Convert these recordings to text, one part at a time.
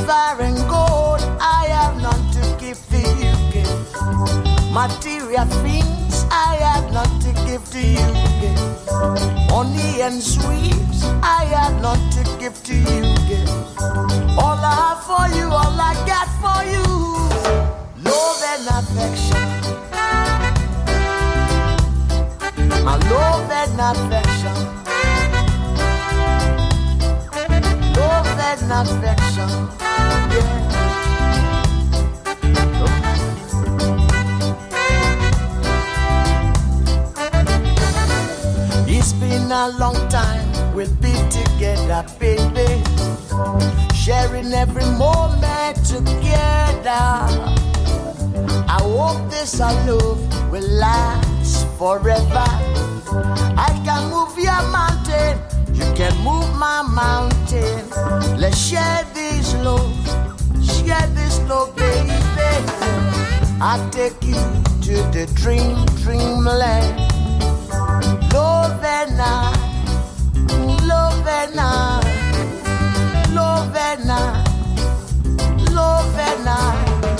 silver and gold, I have none to give to you, gift. Material things, I have none to give to you, gift. Honey and sweets, I have none to give to you, gift. All I have for you, all I got for you, love and affection. My love and affection. Love and affection, yeah. It's been a long time we'll be together, baby, sharing every moment together. I hope this our love will last forever. I can move your mountain, you can move my mountain. Let's share this love, baby. I'll take you to the dreamland. Love and I, love and I, love and I, love and I.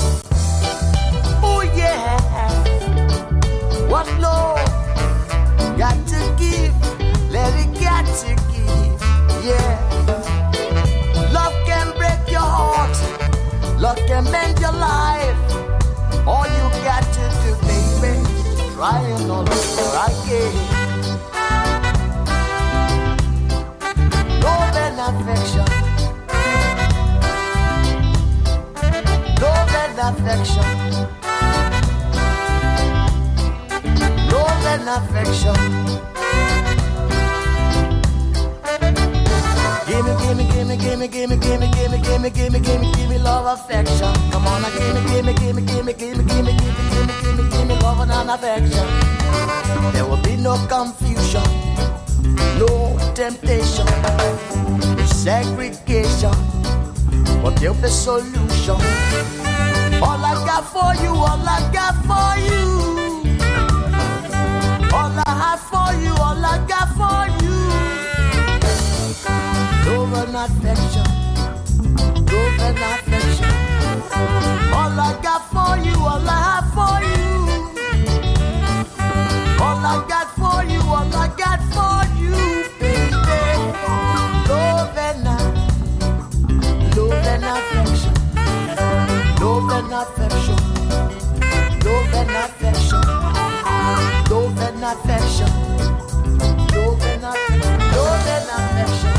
Oh yeah, what love got to give, let it got to give, yeah. Love can break your heart, love can mend your life. All you got to do, baby, try and all over again. Love and affection, love and affection, love and affection. Gimme love, affection. Come on, gimme love and affection. There will be no confusion, no temptation, no segregation, but there'll be solution. All I got for you, all I got for you, all I have for you, all I got for you. Love and affection, love and affection. All I got for you, all I have for you. All I got for you, all I got for you, baby. Love and affection, love and affection, love and affection, love and affection, love and affection, love and affection.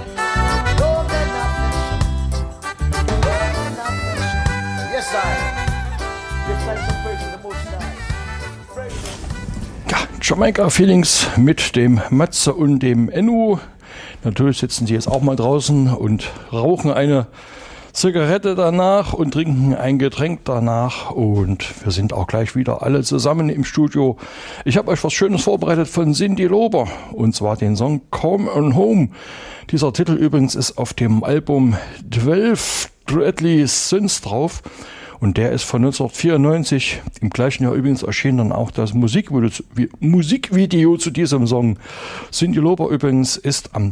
Yes, I give thanks and praise to the Most High. Ja, Jamaica Feelings mit dem Matze und dem Ennu. Natürlich sitzen sie jetzt auch mal draußen und rauchen eine Zigarette danach und trinken ein Getränk danach. Und wir sind auch gleich wieder alle zusammen im Studio. Ich habe euch was Schönes vorbereitet von Cyndi Lauper, und zwar den Song Come on Home. Dieser Titel übrigens ist auf dem Album 12 Deadly Sins drauf. Und der ist von 1994, im gleichen Jahr übrigens erschien dann auch das Musikvideo zu diesem Song. Cyndi Lauper übrigens ist am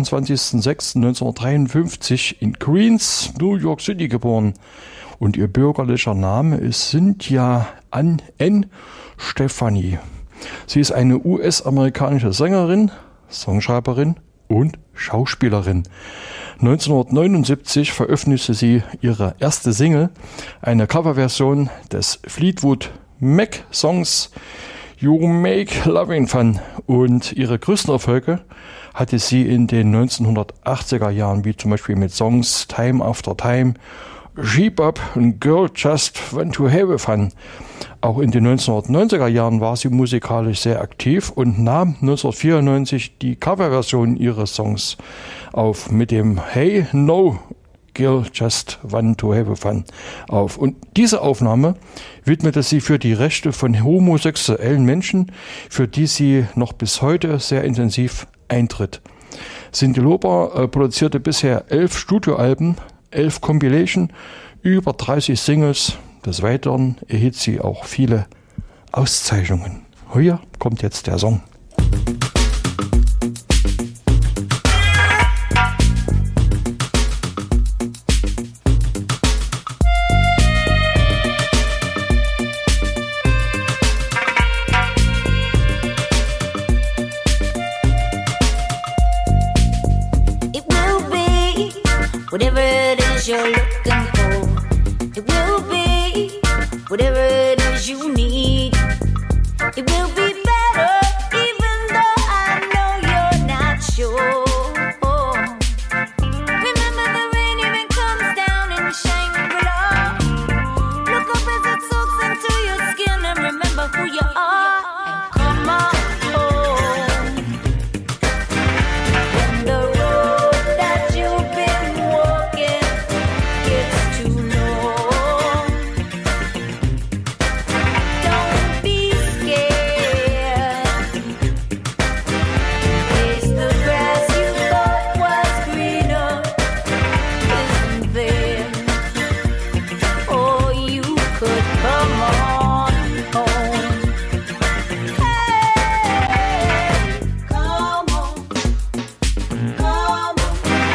22.06.1953 in Queens, New York City geboren. Und ihr bürgerlicher Name ist Cynthia Ann N. Stephanie. Sie ist eine US-amerikanische Sängerin, Songschreiberin und Schauspielerin. 1979 veröffentlichte sie ihre erste Single, eine Coverversion des Fleetwood Mac Songs You Make Loving Fun, und ihre größten Erfolge hatte sie in den 1980er Jahren, wie zum Beispiel mit Songs Time After Time, Sheep Up und Girl Just Want to Have Fun. Auch in den 1990er Jahren war sie musikalisch sehr aktiv und nahm 1994 die Coverversion ihres Songs auf mit dem Hey No Girl Just Want to Have Fun auf. Und diese Aufnahme widmete sie für die Rechte von homosexuellen Menschen, für die sie noch bis heute sehr intensiv eintritt. Cyndi Lauper produzierte bisher 11 Studioalben, 11 Compilation, über 30 Singles. Des Weiteren erhielt sie auch viele Auszeichnungen. Hier kommt jetzt der Song. whatever it is you're looking for. It will be whatever it is you need. It will be better, even though I know you're not sure. Remember the rain even comes down in Shangri-La. Look up as it soaks into your skin and remember who you are. And come on home. When the road that you've been walking gets too long, don't be scared. Is the grass you thought was greener isn't there? Or you could come on home. Hey, come on, come on.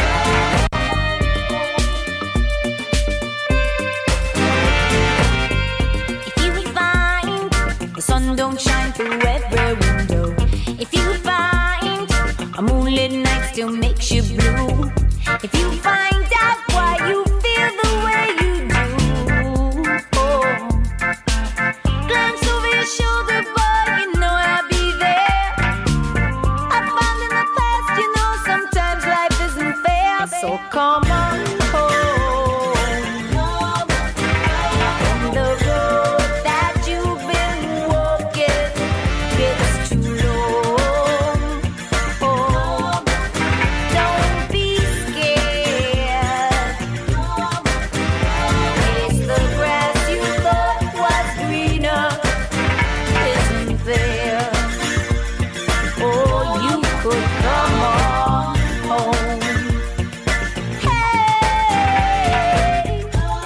If you find the sun don't shine through every window, if you find a moonlit night still makes you blue, if you find out why you feel the way you do, glance over your shoulder, boy, you know I'll be there. I found in the past, you know, sometimes life isn't fair, so come on home. When the road that you've been walking gets too long, don't be scared. It's the grass you thought was greener isn't there? Or you could come on home. Hey,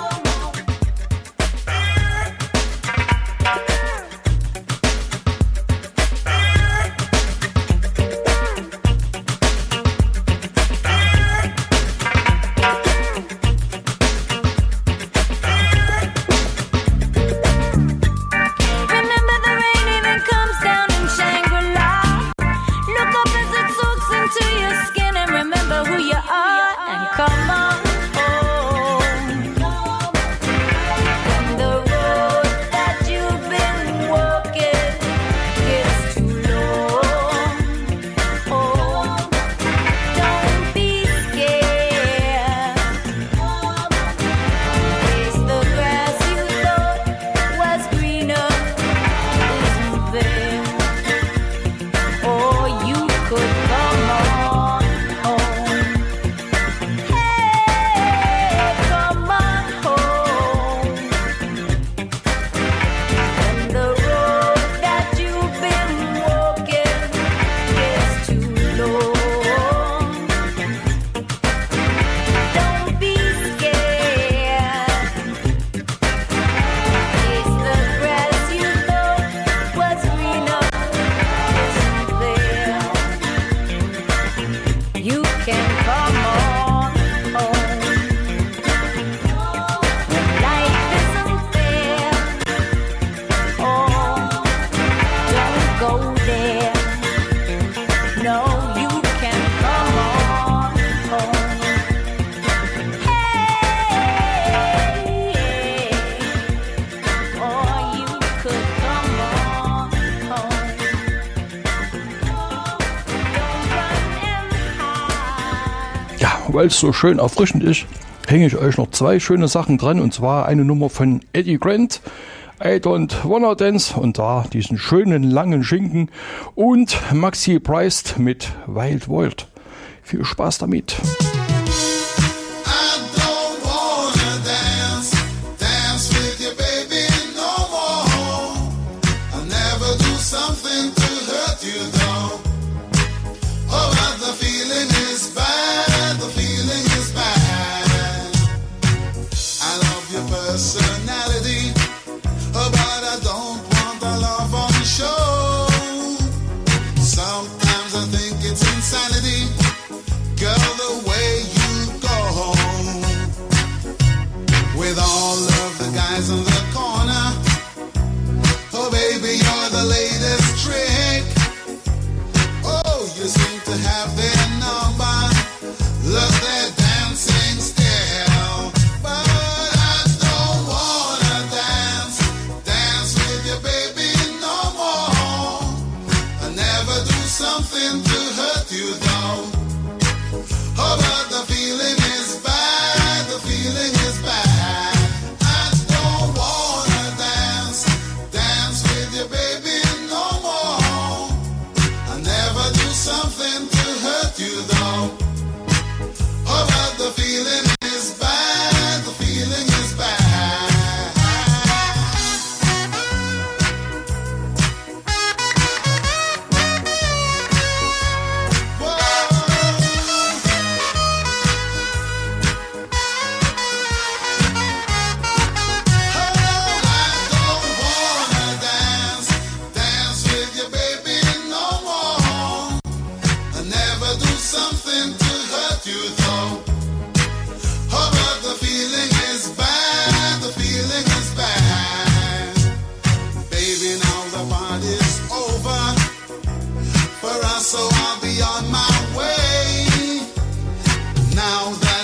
remember the rain even comes down in Shangri-La. Look up as it soaks into your skin and remember who you are. And come on home. When the road that you've been walking gets too long, don't be scared. It's the grass you thought was greener isn't there? Or you could come on home. Hey, come on home. When the road that you've been walking gets too long, don't be scared. It's the grass you thought was greener isn't there? You can come on home. When life isn't fair, don't go there. No, you can come on home. Hey, or you could come on home. Don't run and hide. Ja, weil es so schön erfrischend ist, hänge ich euch noch zwei schöne Sachen dran. Und zwar eine Nummer von Eddie Grant, I Don't Wanna Dance, und da diesen schönen langen Schinken, und Maxi Price mit Wild World. Viel Spaß damit. I don't wanna dance with you, baby, no more. I'll never do something to hurt you, though. Oh, but the feeling is bad, the feeling is bad. I love your personality, oh, but I don't want a love on the show. Sometimes I think it's insanity, girl, the way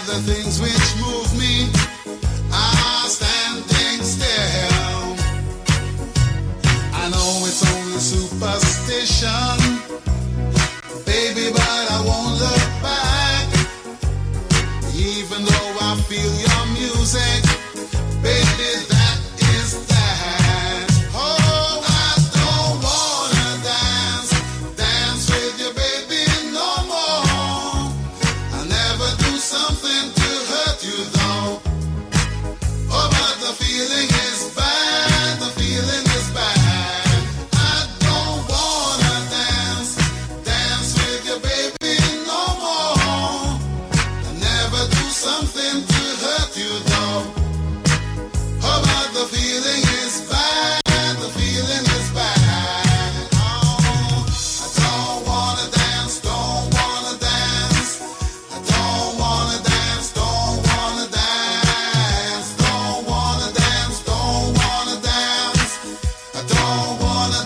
the things which move me are standing still. I know it's only superstition, baby, but I won't look back. Even though I feel your music, baby, that is that. Oh, I don't wanna dance with you, baby, no more. I'll never do something to hurt you, though. Oh, but the feeling is bad, the feeling is bad. I don't wanna dance with you, baby, no more. I'll never do something to hurt you, though. Oh, but the feeling is bad, the feeling is bad. Oh, I don't wanna dance, don't wanna dance. I don't wanna dance, don't wanna dance. Don't wanna dance, don't wanna dance. I don't wanna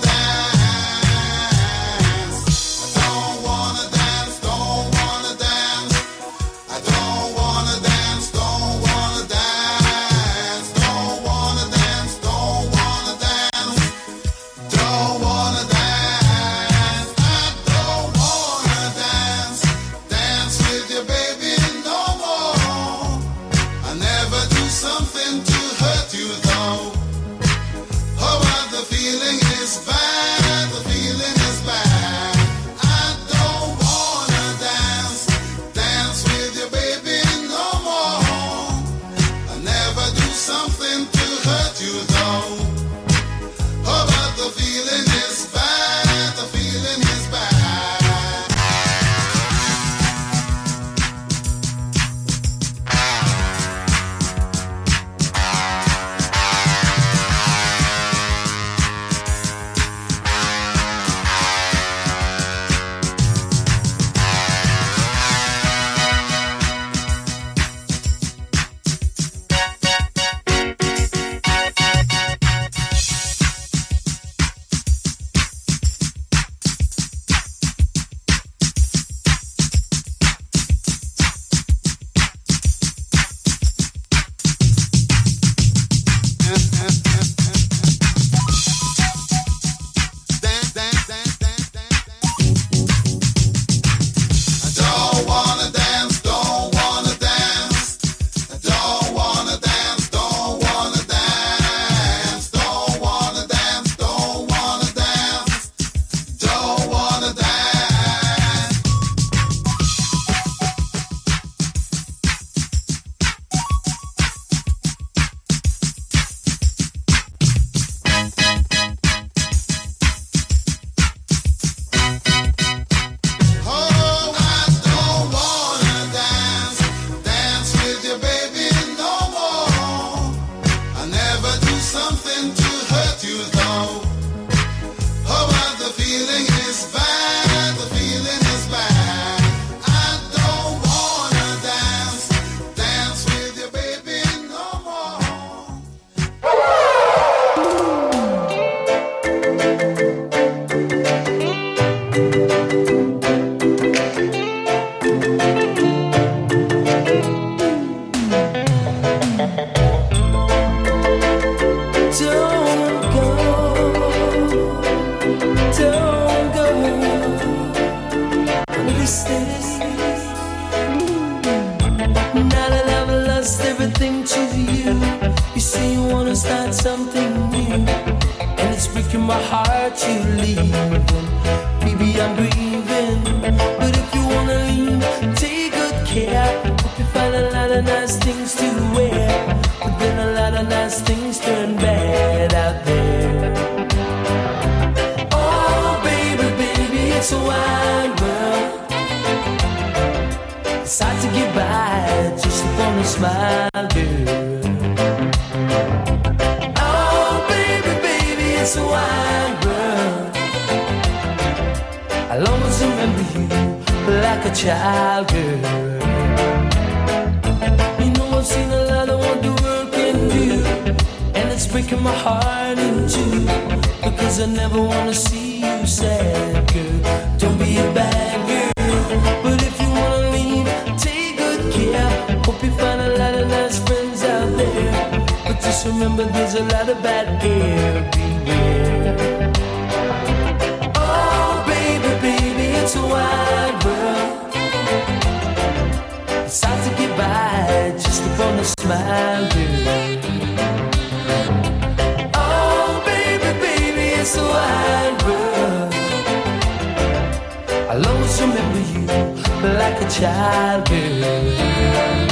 dance. I don't wanna dance, don't wanna dance. I don't wanna dance, don't wanna dance. Don't wanna dance, don't wanna dance. Don't wanna dance. I don't wanna dance with you, baby, no more. I never do something to hurt you, though. Oh, but the feeling is bad, the feeling is bad. I don't wanna dance with you, baby, no more. I never do something to hurt you, though. Oh, but the feeling is bad, the feeling is bad. I don't wanna dance, don't wanna dance. I don't wanna dance, don't wanna dance. Don't wanna dance, don't wanna dance. Don't wanna dance. Oh, I don't wanna dance with you, baby, no more. I never do something to hurt you, though. Oh, but the feeling is bad, the feeling is bad. I don't wanna dance with you, baby, no more. Don't go. Understand? Now that I've lost everything to you, you say you wanna start something new, and it's breaking my heart you leaving. Baby, I'm grieving, but if you wanna leave, take good care. Hope you find a lot of nice things to wear, but then a lot of nice things turn bad out there. Oh, baby, baby, it's a wide world. It's hard to get by just upon a smile, girl. Oh, baby, baby, it's a wide world. I'll always remember you like a child, girl. You know I've seen a lot of what the world can do, and it's breaking my heart in two, because I never wanna see you sad, girl. Don't be a bad girl, but if you wanna leave, take good care. Hope Just remember there's a lot of bad everywhere. Oh, baby, baby, it's a wide world. It's hard to get by just upon a smile, girl. Oh, baby, baby, it's a wide world. I'll always remember you like a child, girl.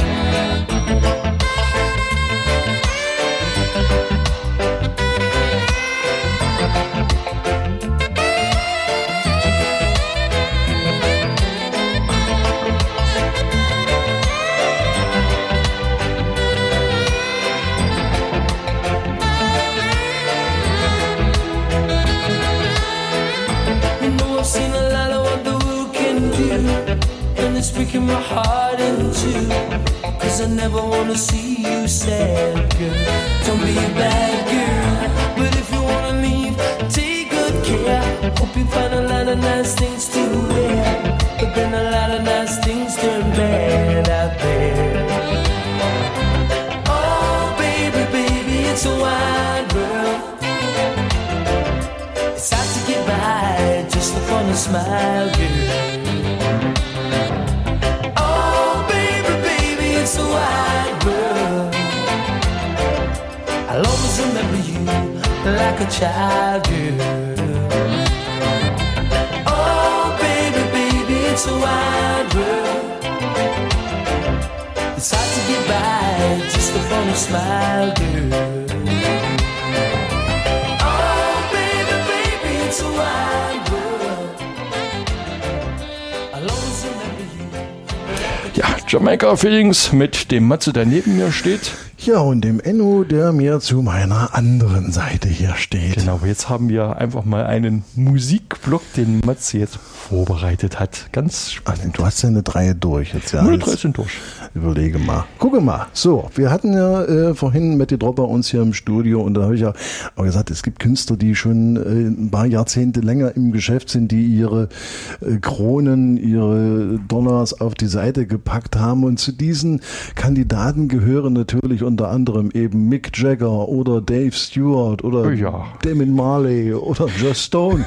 It's breaking my heart in two, 'cause I never wanna see you sad, girl. Don't be a bad girl, but if you wanna leave, take good care. Hope you find a lot of nice things to wear, but then a lot of nice things turn bad out there. Oh, baby, baby, it's a wide world. It's hard to get by just upon a smile, girl. It's a wide world. I'll always remember you like a child, girl. Oh, baby, baby, it's a wide world. It's hard to get by just upon a smile, girl. Oh, baby, baby, it's a wide world. I'll always remember you. Ja, Jamaica Feelings mit dem Matze, der neben mir steht. Ja, und dem Enno, der mir zu meiner anderen Seite hier steht. Genau, jetzt haben wir einfach mal einen Musikblock, den Matze jetzt vorbereitet hat. Ganz spannend. Du hast ja eine 3 durch jetzt, ja. Nur 3 sind durch. Überlege mal. Gucke mal. So, wir hatten ja vorhin Matti Drop bei uns hier im Studio und da habe ich ja auch gesagt, es gibt Künstler, die schon ein paar Jahrzehnte länger im Geschäft sind, die ihre Kronen, ihre Dollars auf die Seite gepackt haben, und zu diesen Kandidaten gehören natürlich unter anderem eben Mick Jagger oder Dave Stewart oder Damon Marley oder Joss Stone.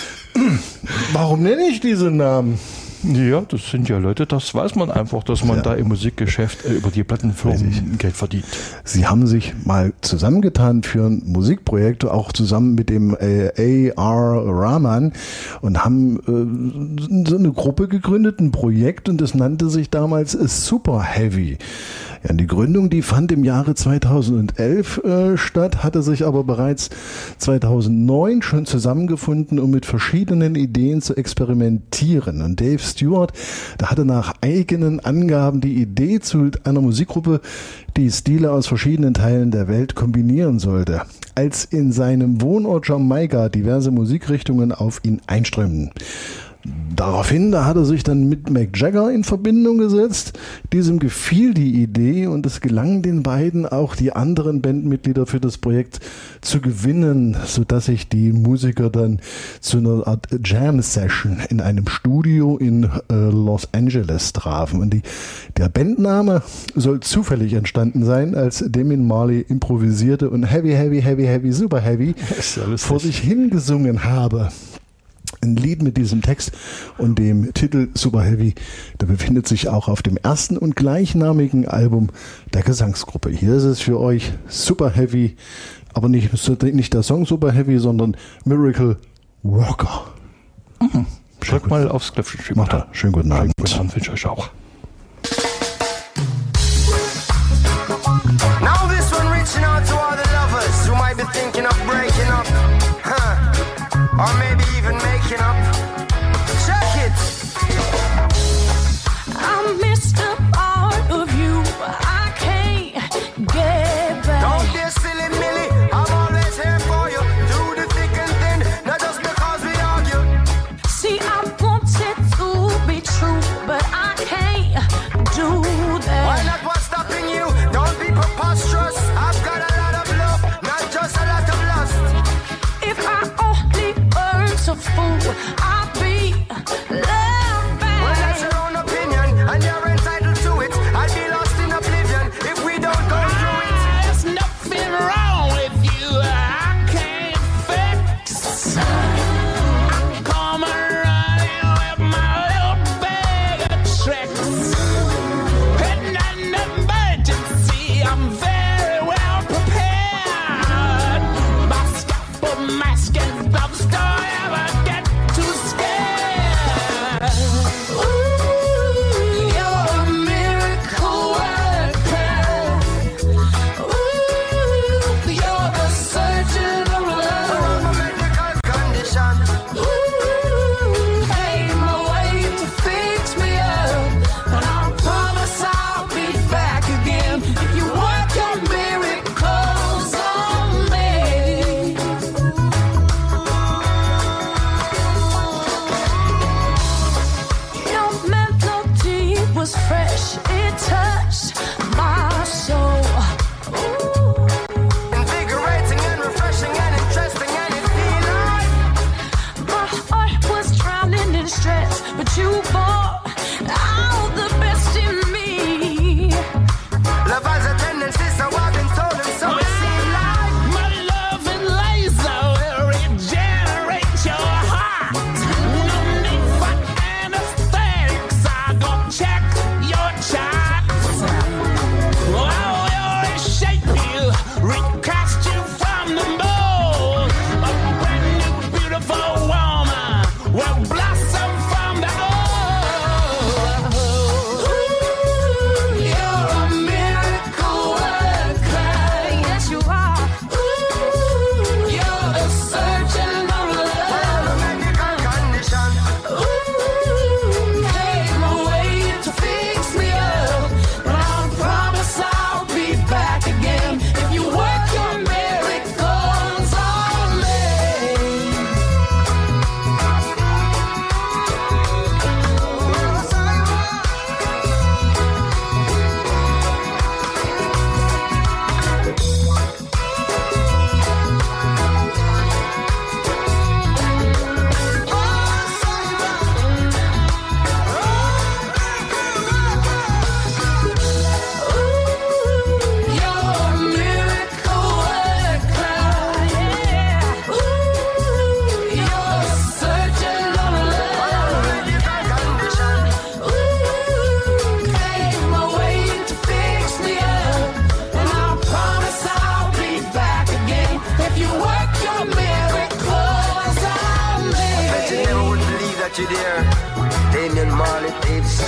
Warum nenne ich diese Namen? Ja, das sind ja Leute, das weiß man einfach, dass man da im Musikgeschäft über die Plattenfirmen Geld verdient. Sie haben sich mal zusammengetan für ein Musikprojekt, auch zusammen mit dem A.R. Rahman, und haben so eine Gruppe gegründet, ein Projekt, und das nannte sich damals Super Heavy. Ja, die Gründung, die fand im Jahre 2011 statt, hatte sich aber bereits 2009 schon zusammengefunden, um mit verschiedenen Ideen zu experimentieren. Und Dave Stewart, der hatte nach eigenen Angaben die Idee zu einer Musikgruppe, die Stile aus verschiedenen Teilen der Welt kombinieren sollte. Als in seinem Wohnort Jamaika diverse Musikrichtungen auf ihn einströmten. Daraufhin, da hat er sich dann mit Mick Jagger in Verbindung gesetzt. Diesem gefiel die Idee und es gelang den beiden auch, die anderen Bandmitglieder für das Projekt zu gewinnen, sodass sich die Musiker dann zu einer Art Jam-Session in einem Studio in Los Angeles trafen. Und der Bandname soll zufällig entstanden sein, als Damon Marley improvisierte und Heavy, Heavy, Heavy, Heavy, Super Heavy vor sich hingesungen habe. Ein Lied mit diesem Text und dem Titel Super Heavy, der befindet sich auch auf dem ersten und gleichnamigen Album der Gesangsgruppe. Hier ist es für euch Super Heavy, aber nicht der Song Super Heavy, sondern Miracle Walker. Drück mal aufs Knöpfchen. Macht er. Schönen guten Abend. Schönen guten Abend wünsche ich euch auch. Now this one reaching out to all the lovers who might be thinking of breaking up, or maybe even making up. Check it. I missed a part of you. I can't get back. Don't be silly, Millie. I'm always here for you. Do the thick and thin, not just because we argue. See, I want it to be true, but I can't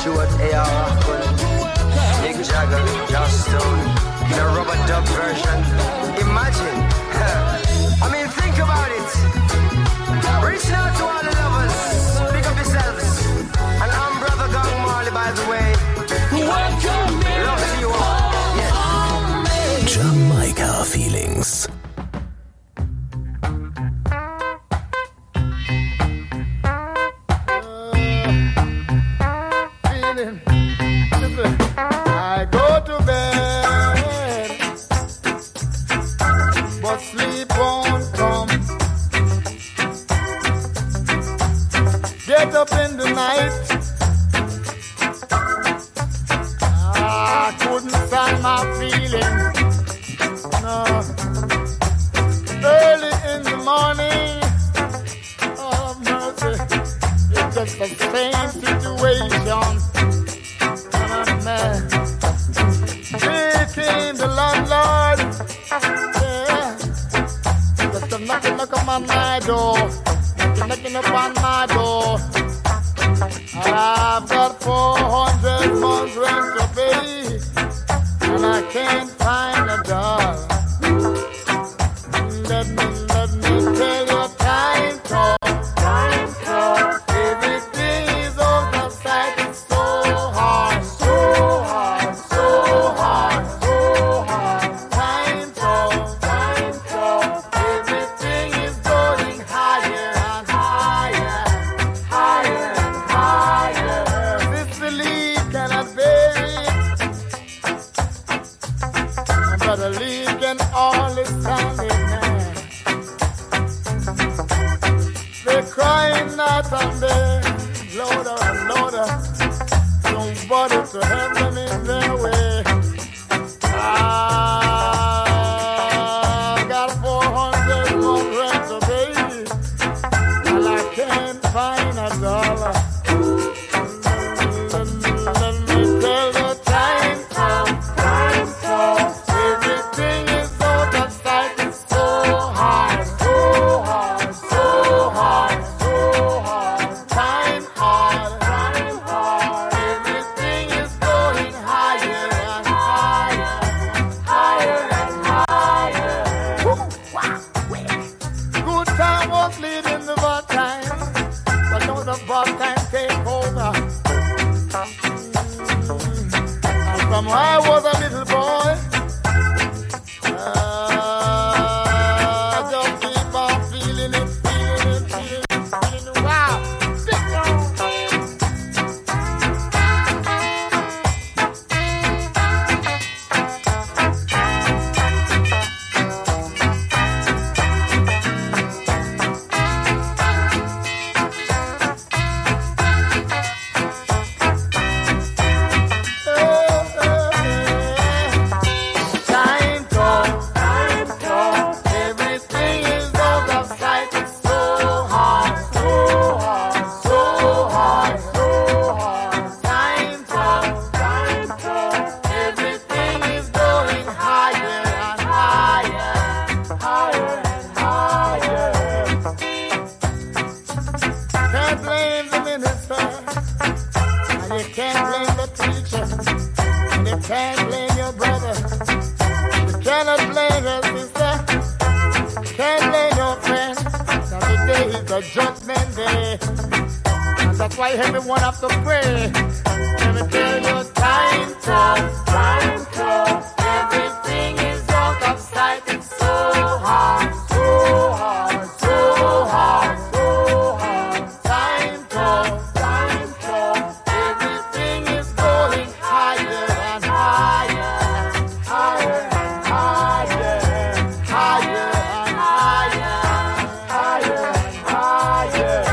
Stuart A.R. Hoffman, Nick Jagger, Joss Stone, the rubber dub version. Imagine. I mean, think about it. Reaching out to all the lovers. Pick up yourselves. And I'm Brother Gang Marley, by the way. Love to you all. Yes. Jamaica Feelings. I go to bed, but sleep won't come. Get up in the night, I couldn't stand my feeling. No. Early in the morning, oh mercy, it's just the same situation. Man. Here came the landlord, yeah, just a knock on my door, knocking upon my door. I've got 400 months rent to pay, and I can't find a dollar. Let me tell you, time talk. Everything is on the side, it's so hard. And they're louder and louder. Somebody to help them in their way. I've got 400 more rent to pay, and I can't find a dollar. Let me tell you, time comes. Everything is out of sight. It's so hard. From when I was a little boy, just keep on feeling it, wow. Judgment day, and that's why everyone have to pray. Let me tell you, time comes. Everything is out of sight. It's so hard. Time comes. Everything is going higher and higher, higher and higher, higher and higher, higher.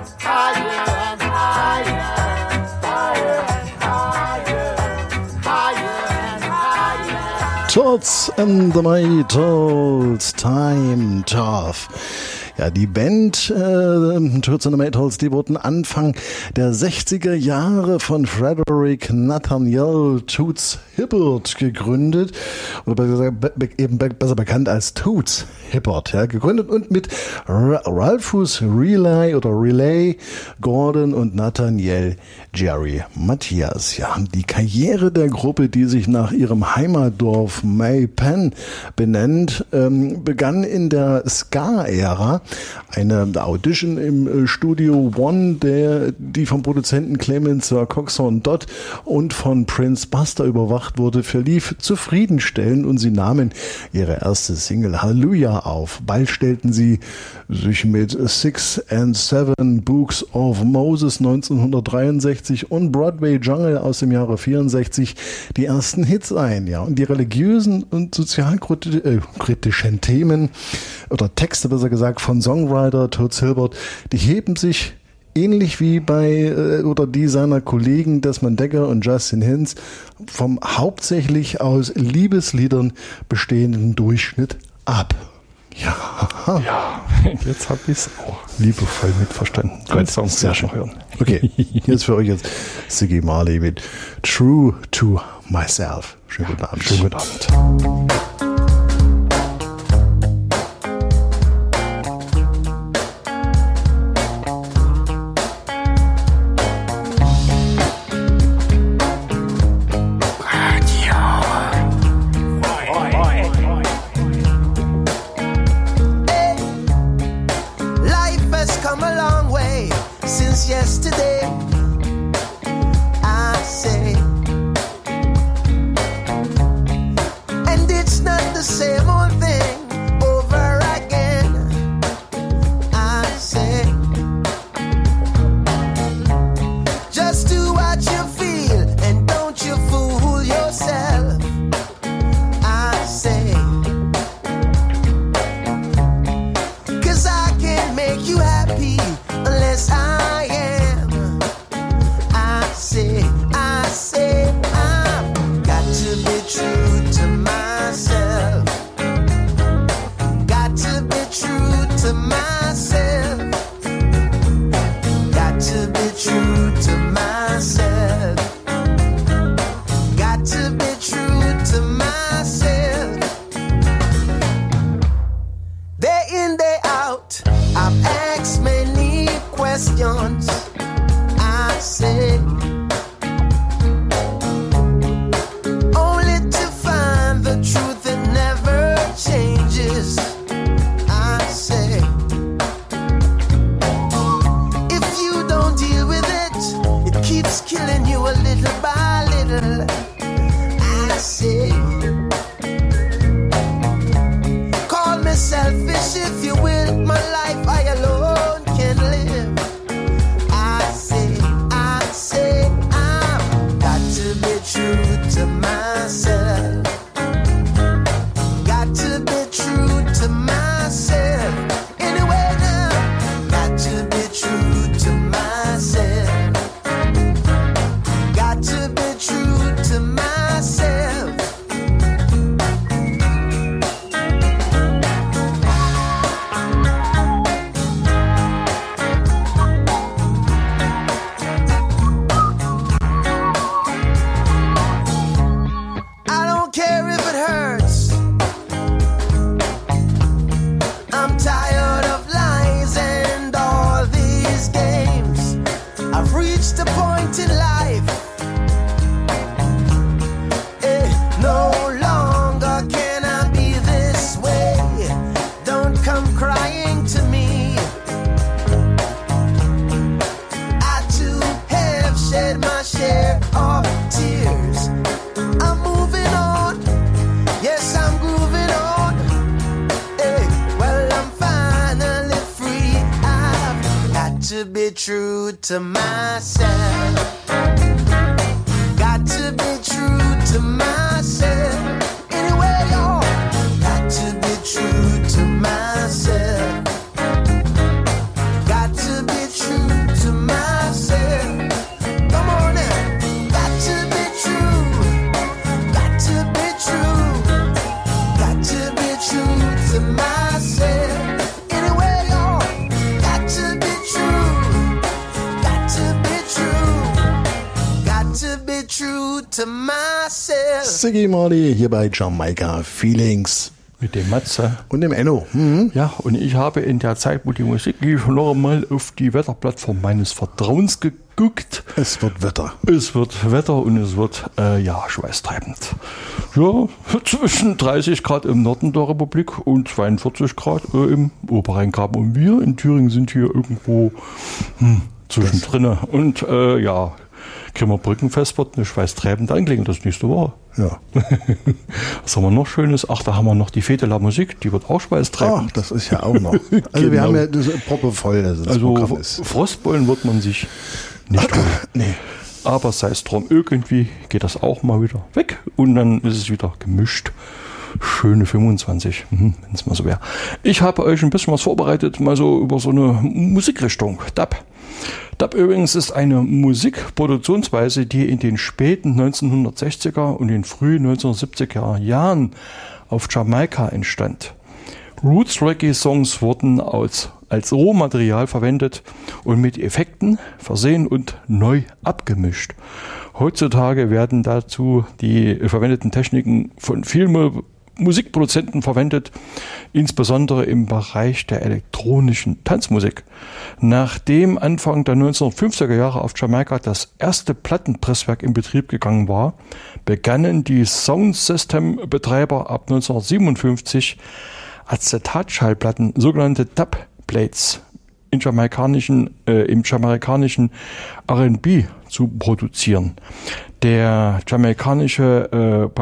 Toots and the Maytals, Time Tough. Ja, die Band Toots and the Maytals, die wurden Anfang der 60er Jahre von Frederick Nathaniel Toots Hibbert gegründet, oder besser bekannt als Toots Hibbert, ja, gegründet und mit Ralphus Relay Gordon und Nathaniel Jerry Matthias. Ja, die Karriere der Gruppe, die sich nach ihrem Heimatdorf May Pen benennt, begann in der Ska-Ära. Eine Audition im Studio One, die vom Produzenten Clement Sir Coxsone Dodd und von Prince Buster überwacht wurde, verlief zufriedenstellend und sie nahmen ihre erste Single Hallelujah auf. Bald stellten sie sich mit 6 and 7 Books of Moses 1963 und Broadway Jungle aus dem Jahre 64 die ersten Hits ein. Ja, und die religiösen und sozialkritischen Themen oder Texte, besser gesagt, von Songwriter Todd Silbert, die heben sich ähnlich wie bei oder die seiner Kollegen Desmond Dekker und Justin Hinds vom hauptsächlich aus Liebesliedern bestehenden Durchschnitt ab. Ja, jetzt habe ich es auch liebevoll mitverstanden. Gut, sehr schön. Hören. Okay, hier ist für euch jetzt Ziggy Marley mit True to Myself. Schönen guten Abend. Schönen guten Abend. Yesterday, I say, and it's not the same old thing over again. I say, just do what you feel and don't you fool yourself. I say, 'cause I can't make you happy unless I say, I've got to be true to myself. Got to be true to myself. Got to be true to myself. Got to be true to myself. Day in, day out, I've asked many questions. I say, truth that never changes. I say, if you don't deal with it, it keeps killing you a little by little. I say, call me selfish if you will, my life I alone can live. I say, I've got to be true to myself. To be true to myself. Anyway now, got to be true to myself. Got to be true to myself. I don't care if it hurts. I'm tired of lies and all these games. I've reached a point in life, no longer can I be this way. Don't come crying to me. I too have shed my share of tears. I'm moving on, yes I'm grooving on. To be true to myself. Got to be true to myself. Anyway, y'all, got to be true to myself. Got to be true to myself. Come on now. Got to be true. Got to be true. Got to be true to myself. Anyway, y'all, got to be true. Got to be true. Got to be true to myself. Ziggy Marley hier bei Jamaica Feelings. Mit dem Matze. Und dem Enno. Mhm. Ja, und ich habe in der Zeit, wo die Musik lief, noch einmal auf die Wetterplattform meines Vertrauens geguckt. Es wird Wetter. Es wird Wetter und es wird, schweißtreibend. Ja, zwischen 30 Grad im Norden der Republik und 42 Grad im Oberrheingraben. Und wir in Thüringen sind hier irgendwo zwischendrin. Und Grimmerbrückenfest wird eine schweißtreibende Angelegenheit das nächste Woche. Ja. Was haben wir noch Schönes? Ach, da haben wir noch die Fete la Musik, die wird auch schweißtreibend. Ach, das ist ja auch noch. Also wir haben ja das Proppe voll, das Programm ist. Frostbollen wird man sich nicht holen. Nee. Aber sei es drum, irgendwie geht das auch mal wieder weg und dann ist es wieder gemischt. Schöne 25, wenn es mal so wäre. Ich habe euch ein bisschen was vorbereitet, mal so über so eine Musikrichtung, Dub. Dub übrigens ist eine Musikproduktionsweise, die in den späten 1960er und den frühen 1970er Jahren auf Jamaika entstand. Roots-Reggae-Songs wurden als Rohmaterial verwendet und mit Effekten versehen und neu abgemischt. Heutzutage werden dazu die verwendeten Techniken von vielen Musikproduzenten verwendet, insbesondere im Bereich der elektronischen Tanzmusik. Nachdem Anfang der 1950er Jahre auf Jamaika das erste Plattenpresswerk in Betrieb gegangen war, begannen die Soundsystem-Betreiber ab 1957 Acetatschallplatten, sogenannte Dubplates, im jamaikanischen R&B zu produzieren. Der jamaikanische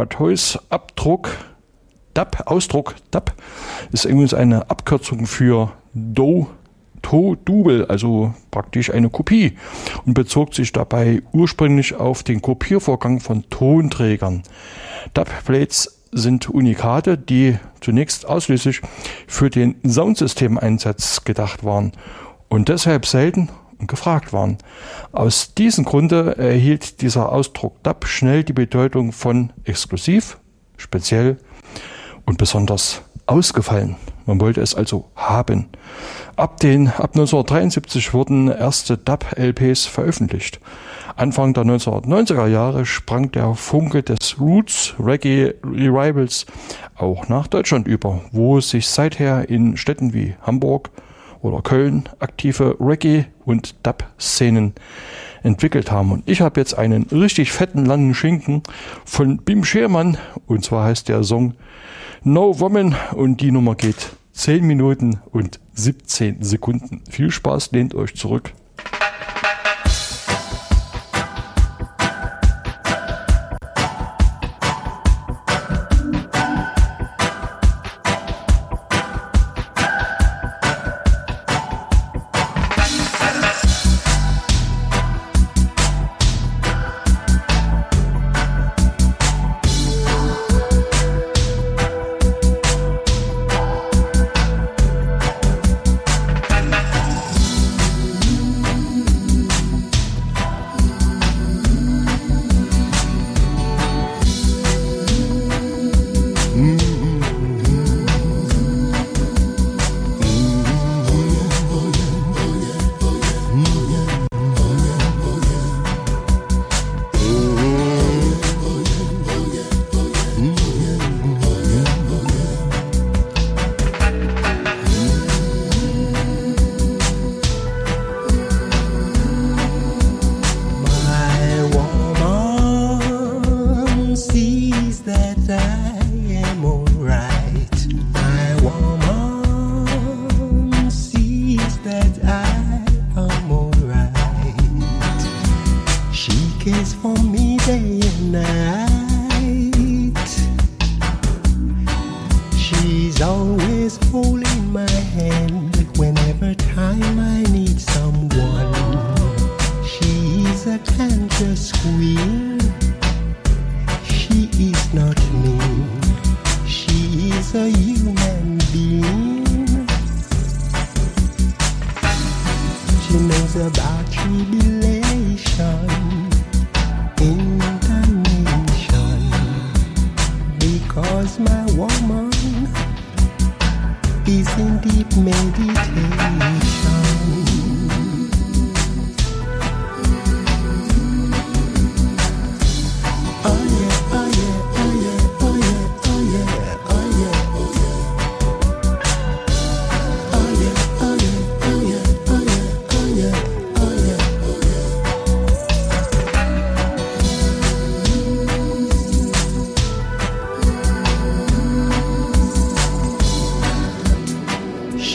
Ausdruck Dub ist übrigens eine Abkürzung für To-Double, also praktisch eine Kopie, und bezog sich dabei ursprünglich auf den Kopiervorgang von Tonträgern. Dubplates sind Unikate, die zunächst ausschließlich für den Soundsystemeinsatz gedacht waren und deshalb selten und gefragt waren. Aus diesem Grunde erhielt dieser Ausdruck Dub schnell die Bedeutung von exklusiv, speziell und besonders ausgefallen. Man wollte es also haben. Ab 1973 wurden erste Dub-LPs veröffentlicht. Anfang der 1990er Jahre sprang der Funke des Roots Reggae Revivals auch nach Deutschland über, wo sich seither in Städten wie Hamburg oder Köln aktive Reggae- und Dub-Szenen entwickelt haben. Und ich habe jetzt einen richtig fetten, langen Schinken von Bim Schermann, und zwar heißt der Song No Woman und die Nummer geht 10 Minuten und 17 Sekunden. Viel Spaß, lehnt euch zurück.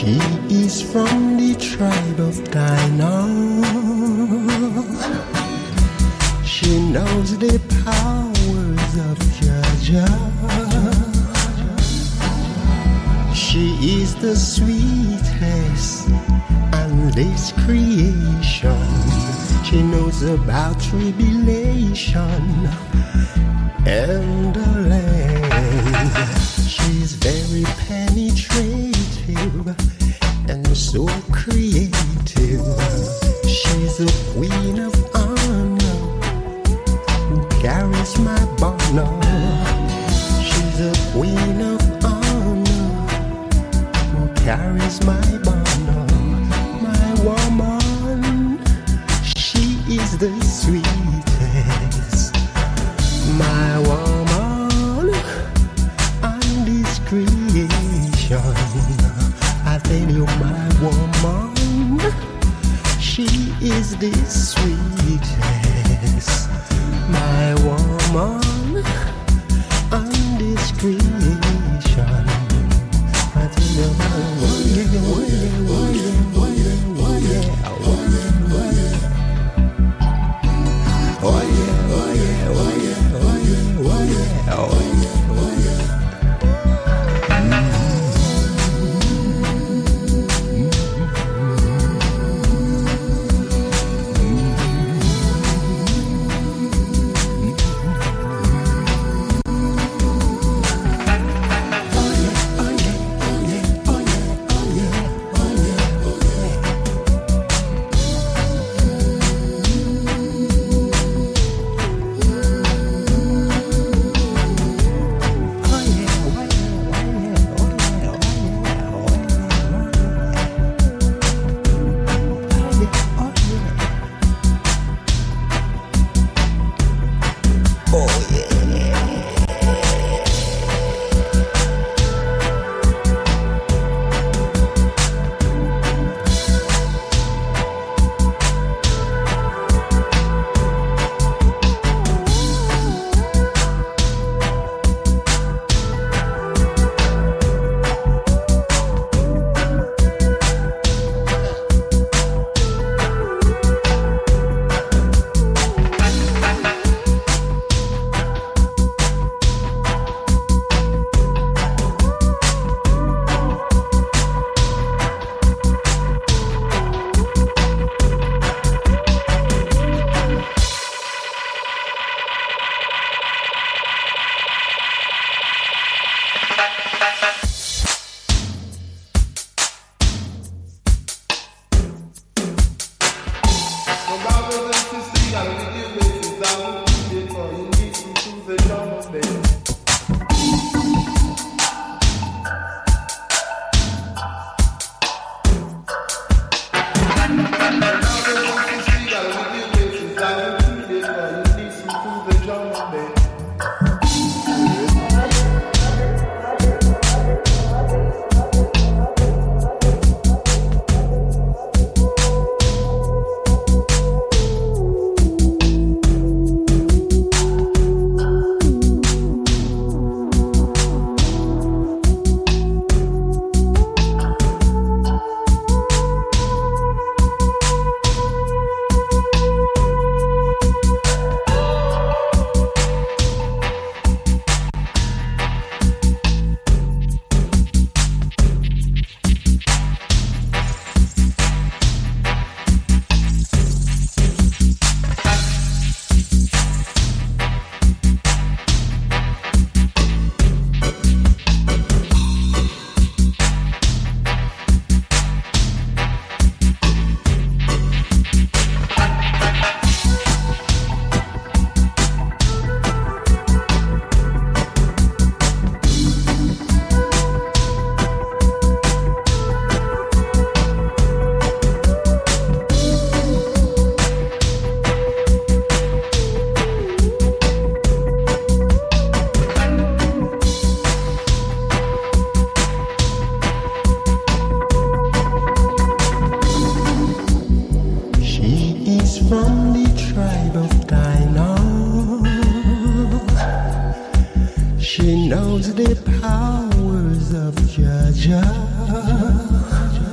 She is from the tribe of Dinah. She knows the powers of Jah. She is the sweetest and this creation. She knows about tribulation and the land. She's very penetrative and so creative. She's a queen of honor who carries my banner. She's a queen of honor who carries my banner. My woman, she is the sweetest. My woman and this creation. I tell you, my woman, she is the sweetest. My woman and this creation. I tell you, my She knows the powers of Jah.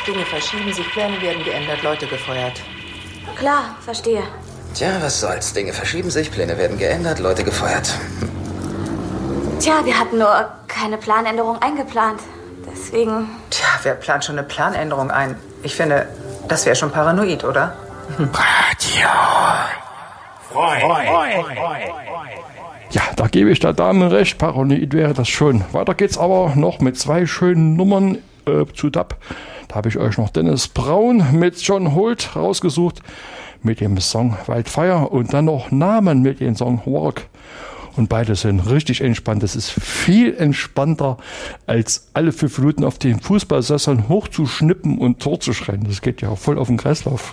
Dinge verschieben sich, Pläne werden geändert, Leute gefeuert. Klar, verstehe. Tja, was soll's. Dinge verschieben sich, Pläne werden geändert, Leute gefeuert. Tja, wir hatten nur keine Planänderung eingeplant. Deswegen... Tja, wer plant schon eine Planänderung ein? Ich finde, das wäre schon paranoid, oder? Radio. Ja, da gebe ich der Dame recht. Paranoid wäre das schon. Weiter geht's aber noch mit 2 schönen Nummern zu Dub. Da habe ich euch noch Dennis Brown mit John Holt rausgesucht mit dem Song Wildfire und dann noch Namen mit dem Song Walk. Und beide sind richtig entspannt. Das ist viel entspannter, als alle 5 Minuten auf den Fußballsesseln hochzuschnippen und Tor zu schreien. Das geht ja voll auf den Kreislauf.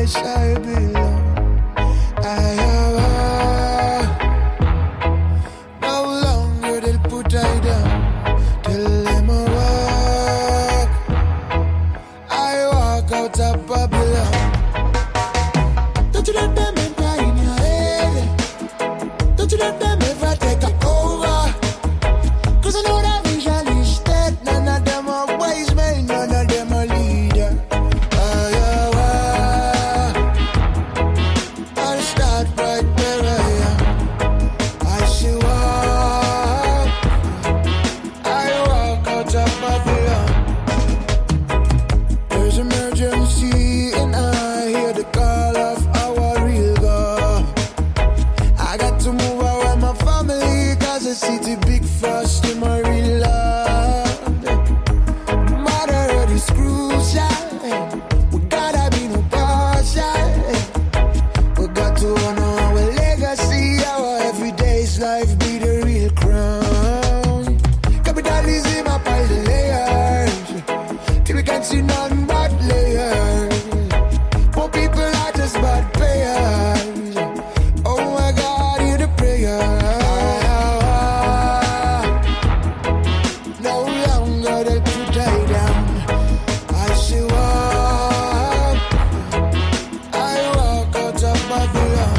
place I belong. No longer they'll put I down. Till them a walk. I walk out of Babylon. Don't you let them enter in your head. Don't you let them ever take over. Cause I know that vision is dead. None of them are wise men, none of them are leader. I'll start right where I am. I see walk. I walk out of Babylon. There's emergency and I hear the call of our real God. I got to move away my family cause the city big fast in my real land. Mother is crucial. We gotta be no partial. We got to honor our legacy. Our everyday's life be the real crown. Capitalism up all the layers till we can't see none but layers. Poor people are just bad payers. Oh my God, hear the prayer. No longer they put I down. I see walk. I walk out of Babylon.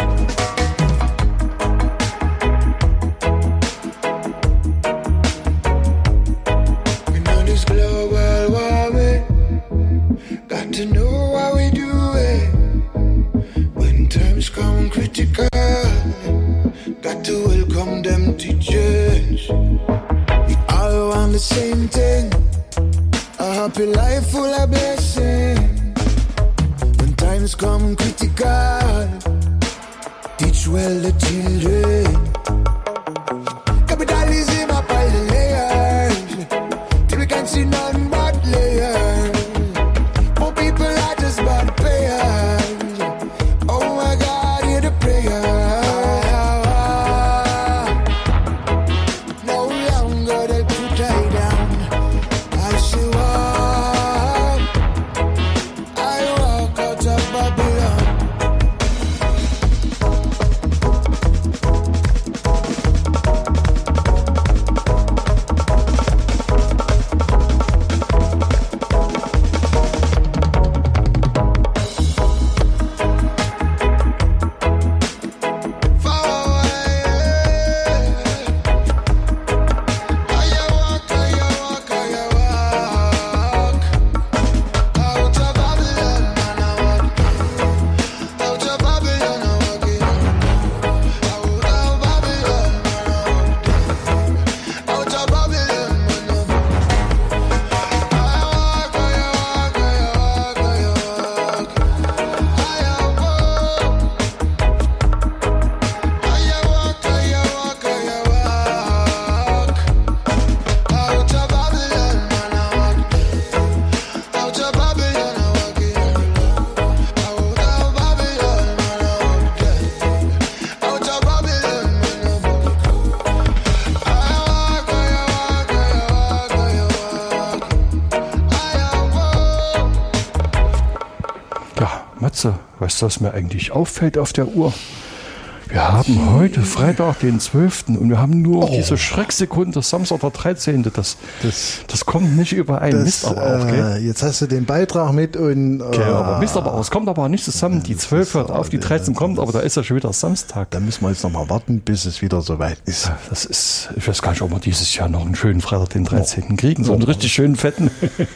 In all this global warming, got to know how we do it. When times come critical, got to welcome them to change. We all want the same thing, a happy life full of blessing. When times come critical, teach well the children. Capitalism up all the layers till we can't see none but layers. Poor people are just bad payers. Oh my God, hear the prayer. No longer they put I down. I see walk. I walk out of Babylon. Weißt du, was mir eigentlich auffällt auf der Uhr? Wir haben heute Freitag, den 12. und wir haben nur diese Schrecksekunde, Samstag, der 13. Das kommt nicht überein. Mist aber auch, gell? Jetzt hast du den Beitrag mit und... Okay, aber Mist aber auch. Es kommt aber nicht zusammen. Die 12 hört auf, die 13 kommt, aber da ist ja schon wieder Samstag. Da müssen wir jetzt noch mal warten, bis es wieder soweit ist. Das ist, ich weiß gar nicht, ob wir dieses Jahr noch einen schönen Freitag, den 13. kriegen. So einen richtig schönen fetten.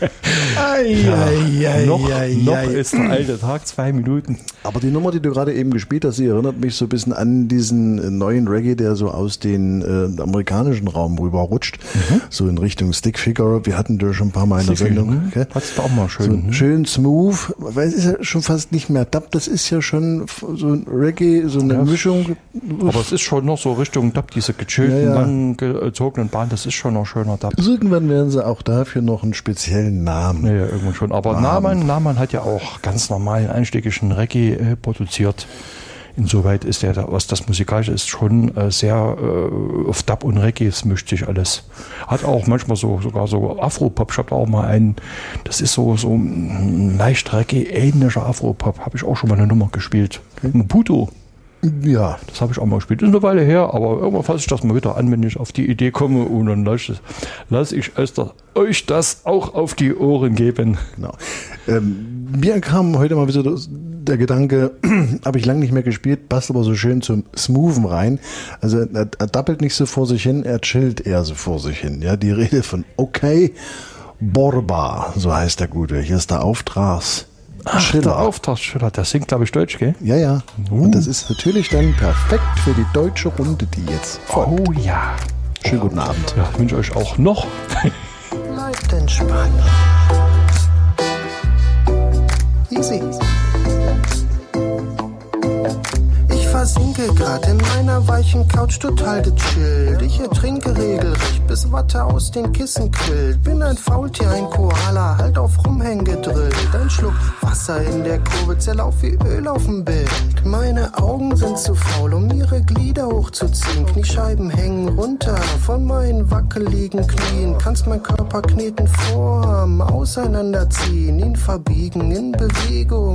Noch ist der alte Tag, 2 Minuten. Aber die Nummer, die du gerade eben gespielt hast, die erinnert mich so ein bisschen an diesen neuen Reggae, der so aus den amerikanischen Raum rüber rutscht. So in Richtung Stickfigure. Wir hatten da schon ein paar Mal in der Sendung. Okay? Hat's da auch mal schön. So schön smooth. Weil es ist ja schon fast nicht mehr Dub. Das ist ja schon so ein Reggae, so eine Mischung. Aber es ist schon noch so Richtung Dub, diese gechillten, langgezogenen Bahnen. Das ist schon noch schöner Dub. Irgendwann werden sie auch dafür noch einen speziellen Namen. Ja, irgendwann schon. Aber Naman hat ja auch ganz normalen einschlägigen Reggae produziert. insoweit ist der, was das Musikalische ist, schon sehr auf Dub und Reggae mischt sich alles. Hat auch manchmal sogar so Afropop. Ich habe da auch mal einen, das ist so ein leicht Reggae-ähnlicher Afropop. Habe ich auch schon mal eine Nummer gespielt. Maputo. Ja. Das habe ich auch mal gespielt. Ist eine Weile her, aber irgendwann fasse ich das mal wieder an, wenn ich auf die Idee komme und dann lasse ich euch das auch auf die Ohren geben. Genau. Mir kam heute mal wieder der Gedanke, habe ich lange nicht mehr gespielt, passt aber so schön zum Smoothen rein. Also er dappelt nicht so vor sich hin, er chillt eher so vor sich hin. Ja, die Rede von Okay Borba, so heißt der Gute. Hier ist der Auftrags. Ach, der Auftragsschiller, der singt, glaube ich, Deutsch, gell? Ja, ja. Und das ist natürlich dann perfekt für die deutsche Runde, die jetzt folgt. Oh ja. Schönen guten Abend. Ja, ich wünsche euch auch noch. Bleibt entspannt. Easy. Ich versinke grad in meiner weichen Couch total gechillt. Ich ertrinke regelrecht, bis Watte aus den Kissen quillt. Bin ein Faultier, ein Koala, halt auf Rumhängen gedrillt. Ein Schluck Wasser in der Kurve, zerlauf wie Öl auf dem Bild. Meine Augen sind zu faul, um ihre Glieder hochzuziehen. Kniescheiben hängen runter von meinen wackeligen Knien. Kannst mein Körper kneten, Form auseinanderziehen, ihn verbiegen in Bewegung.